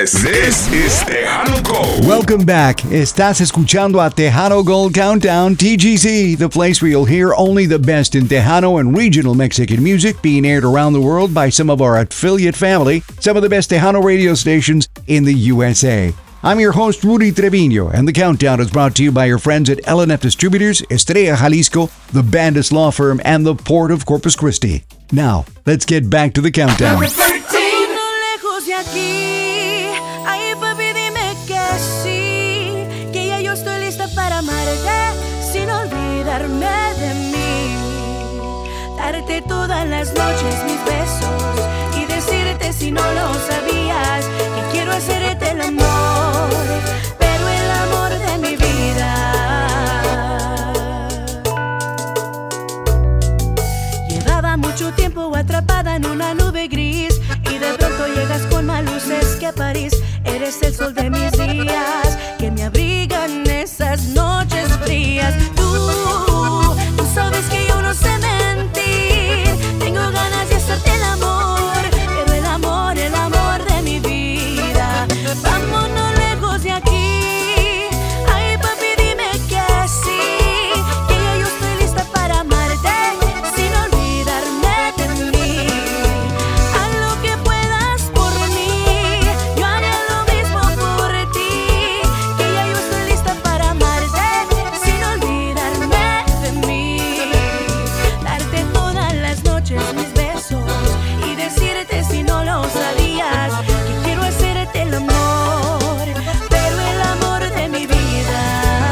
This is Tejano Gold. Welcome back. Estás escuchando a Tejano Gold Countdown, TGC, the place where you'll hear only the best in Tejano and regional Mexican music being aired around the world by some of our affiliate family, some of the best Tejano radio stations in the USA. I'm your host, Rudy Trevino, and the countdown is brought to you by your friends at L&F Distributors, Estrella Jalisco, the Bandis Law Firm, and the Port of Corpus Christi. Now, let's get back to the countdown. Darte todas las noches mis besos y decirte si no lo sabías que quiero hacerte el amor, pero el amor de mi vida. Llevaba mucho tiempo atrapada en una nube gris y de pronto llegas con más luces que París. Eres el sol de mis días que me abrigan esas noches frías. Tú sabes que yo no sé mentir. Tengo ganas de hacerte el amor, pero el amor de mi vida. Vámonos lejos de aquí. Ay, papi, dime que sí, que ya yo estoy lista para amarte sin olvidarme de mí. Haz lo que puedas por mí, yo haré lo mismo por ti. Que ya yo estoy lista para amarte sin olvidarme de mí. Darte todas las noches mis besos y decirte si no lo sabías que quiero hacerte el amor, pero el amor de mi vida.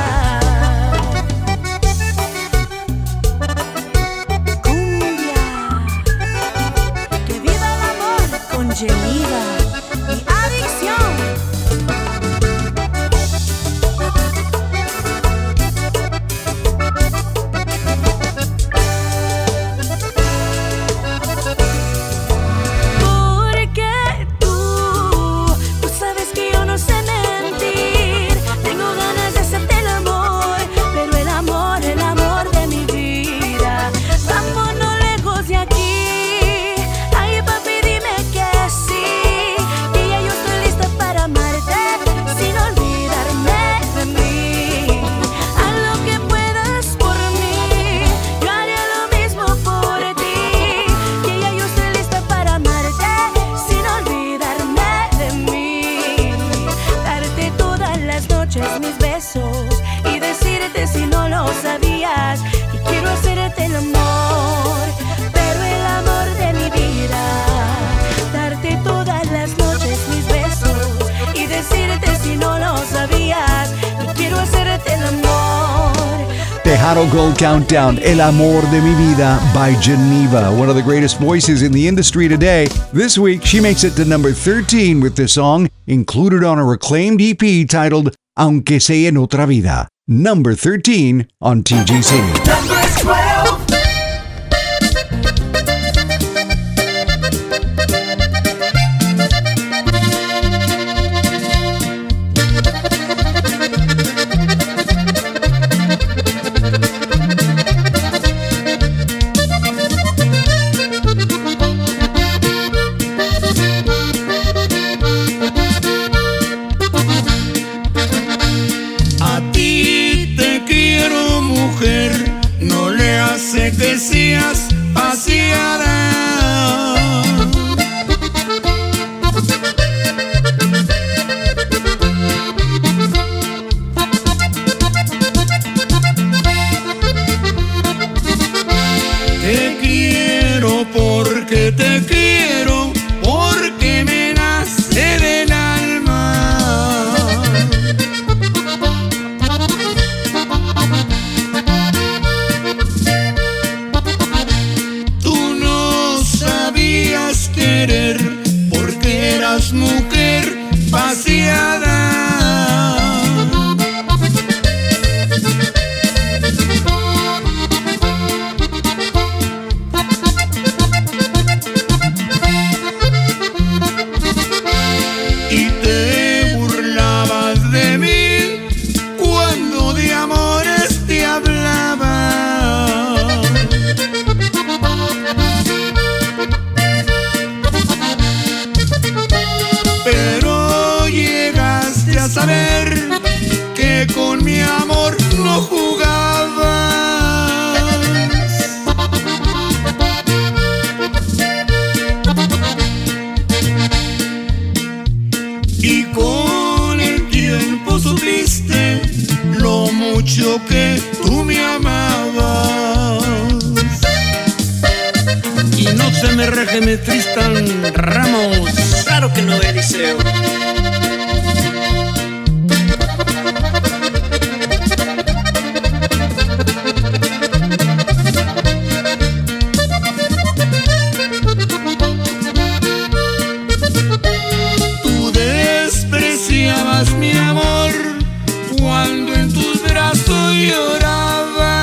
Cumbia, que viva el amor con Geneva, mi adicción. Porque tú sabes que yo no sé mentir. Tengo ganas de hacerte el amor, pero el amor de mi vida. Vámonos lejos de aquí. Ay, papi, dime que sí, que ya yo estoy lista para amarte sin olvidarme de mí. Haz lo que puedas por mí, yo haré lo mismo por ti. Que ya yo estoy lista para amarte sin olvidarme de mí. Darte todas las noches mis besos y decirte si no lo sabías que quiero hacerte el amor, pero el amor de mi vida. Darte todas las noches mis besos y decirte si no lo sabías que quiero hacerte el amor. Tejano Gold Countdown, El Amor de Mi Vida by Geneva, one of the greatest voices in the industry today. This week, she makes it to number 13 with this song, included on her acclaimed EP titled Aunque Sea en Otra Vida. Number 13 on TGC. Number 12. A ti te quiero, mujer, no le hace que seas paseada. Te quiero porque te quiero, porque me nace del alma. Tú no sabías querer porque eras mujer paseada. Y te burlabas de mí cuando de amores te hablaba. Pero mucho que tú me amabas. Y no se me reje mi Tristan Ramos. Claro que no, Eliseo. Tú despreciabas mi amor cuando en tus brazos lloraba.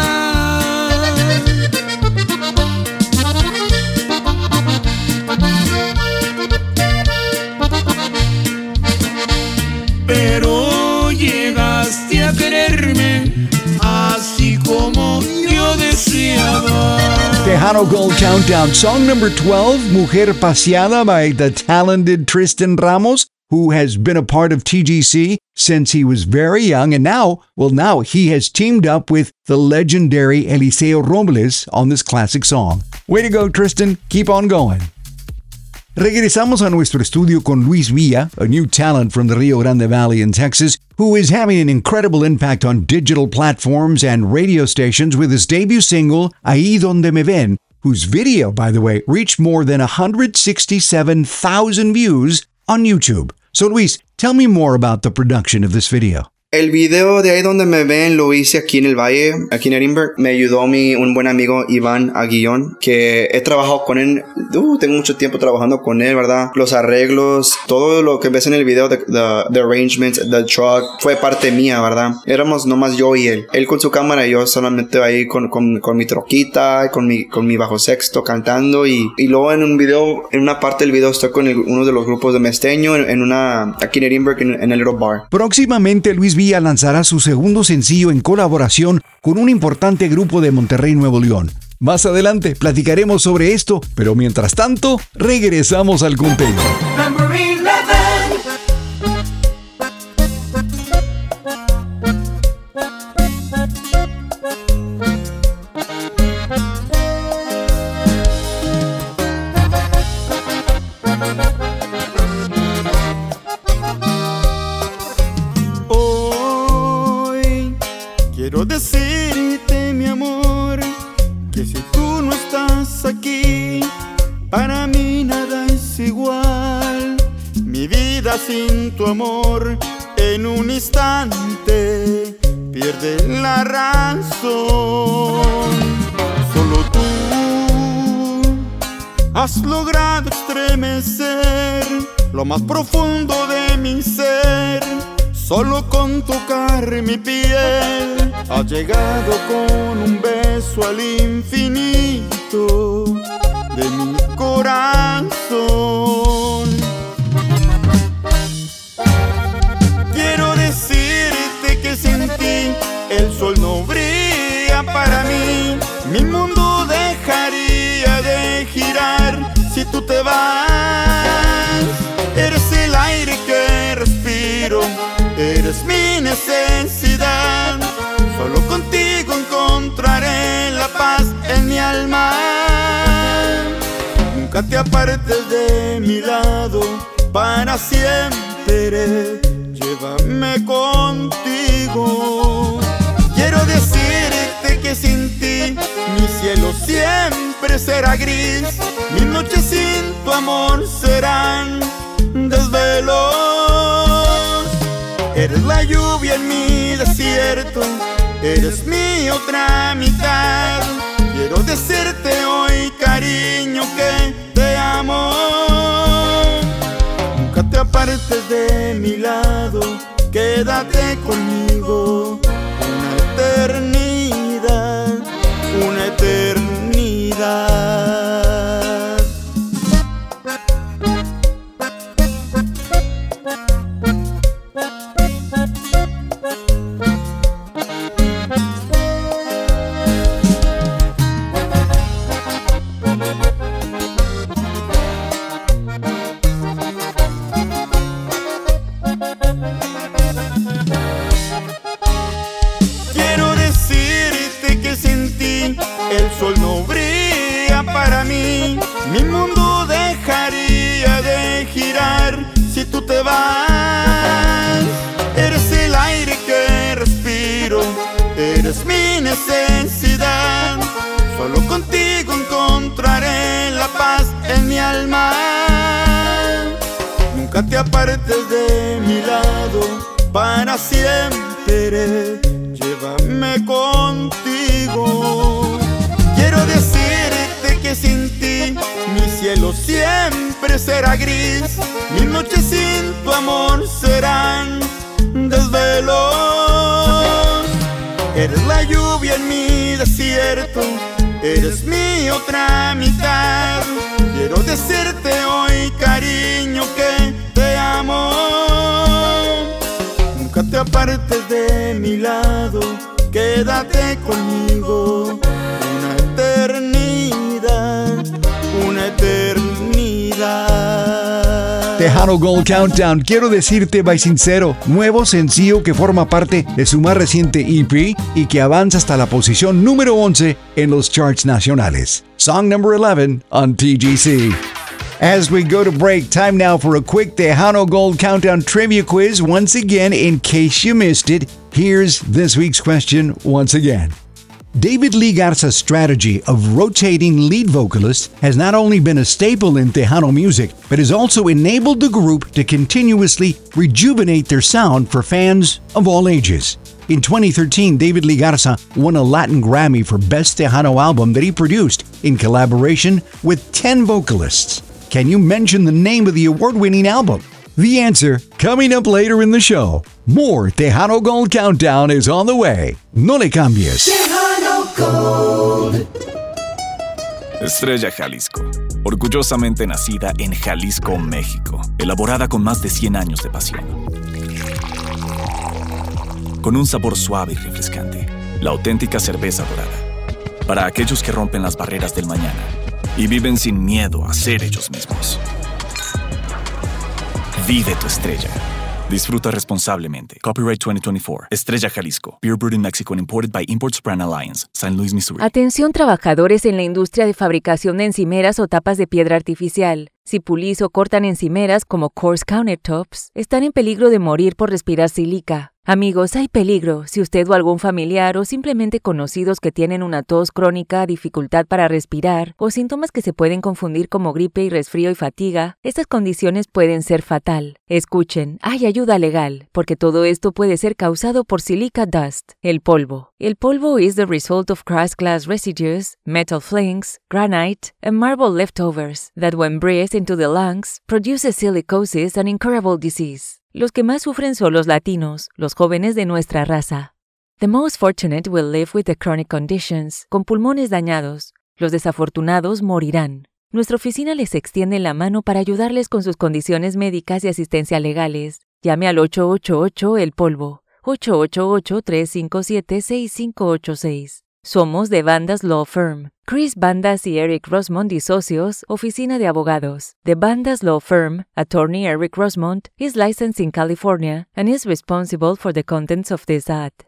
Pero llegaste a quererme así como yo deseaba. Tejano Gold Countdown, song number 12, Mujer Paseada by the talented Tristan Ramos, who has been a part of TGC since he was very young, and now he has teamed up with the legendary Eliseo Robles on this classic song. Way to go, Tristan. Keep on going. Regresamos a nuestro estudio con Luis Villa, a new talent from the Rio Grande Valley in Texas, who is having an incredible impact on digital platforms and radio stations with his debut single, Ahí Donde Me Ven, whose video, by the way, reached more than 167,000 views on YouTube. So Luis, tell me more about the production of this video. El video de Ahí Donde Me Ven lo hice aquí en el Valle, aquí en Edinburgh. Me ayudó un buen amigo, Iván Aguillón, que he trabajado con él. Tengo mucho tiempo trabajando con él, ¿verdad? Los arreglos, todo lo que ves en el video, the arrangements, the truck, fue parte mía, ¿verdad? Éramos nomás yo y él. Él con su cámara y yo solamente ahí con mi troquita, con mi bajo sexto cantando. Y luego en una parte del video estoy con uno de los grupos de Mesteño aquí en Edinburgh, en el Little Bar. Próximamente Luis Villa lanzará su segundo sencillo en colaboración con un importante grupo de Monterrey, Nuevo León. Más adelante platicaremos sobre esto, pero mientras tanto, regresamos al conteo. Quiero decirte, mi amor, que si tú no estás aquí, para mí nada es igual. Mi vida sin tu amor, en un instante, pierde la razón. Solo tú has logrado estremecer lo más profundo de mi ser. Solo con tocar mi piel has llegado con un beso al infinito de mi corazón. Quiero decirte que sin ti el sol no brilla para mí. Mi mundo dejaría de girar si tú te vas. Eres el aire que respiro, eres mi necesidad. Solo contigo encontraré la paz en mi alma. Nunca te apartes de mi lado, para siempre llévame contigo. Quiero decirte que sin ti mi cielo siempre será gris. Mis noches sin tu amor serán desvelos. Eres la lluvia en mi desierto, eres mi otra mitad. Quiero decirte hoy, cariño, que te amo. Nunca te apartes de mi lado, quédate conmigo. Una eternidad, una eternidad. apartes de mi lado para siempre, llévame contigo. Quiero decirte que sin ti mi cielo siempre será gris, mis noches sin tu amor serán desvelos. Eres la lluvia en mi desierto, eres mi otra mitad. Quiero decirte hoy, cariño, que te amo. Nunca te apartes de mi lado, quédate conmigo. Una eternidad, una eternidad. Tejano Gold Countdown, quiero decirte, by Sincero, nuevo sencillo que forma parte de su más reciente EP y que avanza hasta la posición número 11 en los charts nacionales. Song number 11 on TGC. As we go to break, time now for a quick Tejano Gold Countdown trivia quiz. Once again, in case you missed it, here's this week's question once again. David Lee Garza's strategy of rotating lead vocalists has not only been a staple in Tejano music, but has also enabled the group to continuously rejuvenate their sound for fans of all ages. In 2013, David Lee Garza won a Latin Grammy for Best Tejano Album that he produced in collaboration with 10 vocalists. Can you mention the name of the award-winning album? The answer coming up later in the show. More Tejano Gold Countdown is on the way. No le cambies. Tejano Gold. Estrella Jalisco, orgullosamente nacida en Jalisco, México, elaborada con más de 100 años de pasión. Con un sabor suave y refrescante, la auténtica cerveza dorada. Para aquellos que rompen las barreras del mañana y viven sin miedo a ser ellos mismos. Vive tu estrella. Disfruta responsablemente. Copyright 2024. Estrella Jalisco. Beer brewed in Mexico and imported by Imports Brand Alliance. San Luis, Missouri. Atención trabajadores en la industria de fabricación de encimeras o tapas de piedra artificial. Si pulís o cortan encimeras como coarse countertops, están en peligro de morir por respirar sílica. Amigos, hay peligro si usted o algún familiar o simplemente conocidos que tienen una tos crónica, dificultad para respirar o síntomas que se pueden confundir como gripe y resfrío y fatiga, estas condiciones pueden ser fatal. Escuchen, hay ayuda legal, porque todo esto puede ser causado por silica dust, el polvo. El polvo is the result of crushed glass residues, metal flakes, granite, and marble leftovers that when breathed into the lungs produces silicosis, an incurable disease. Los que más sufren son los latinos, los jóvenes de nuestra raza. The most fortunate will live with the chronic conditions, con pulmones dañados. Los desafortunados morirán. Nuestra oficina les extiende la mano para ayudarles con sus condiciones médicas y asistencia legales. Llame al 888 El Polvo, 888-357-6586. Somos de Bandas Law Firm. Chris Bandas y Eric Rosmond y Socios, Oficina de Abogados. The Bandas Law Firm, Attorney Eric Rosmond, is licensed in California and is responsible for the contents of this ad.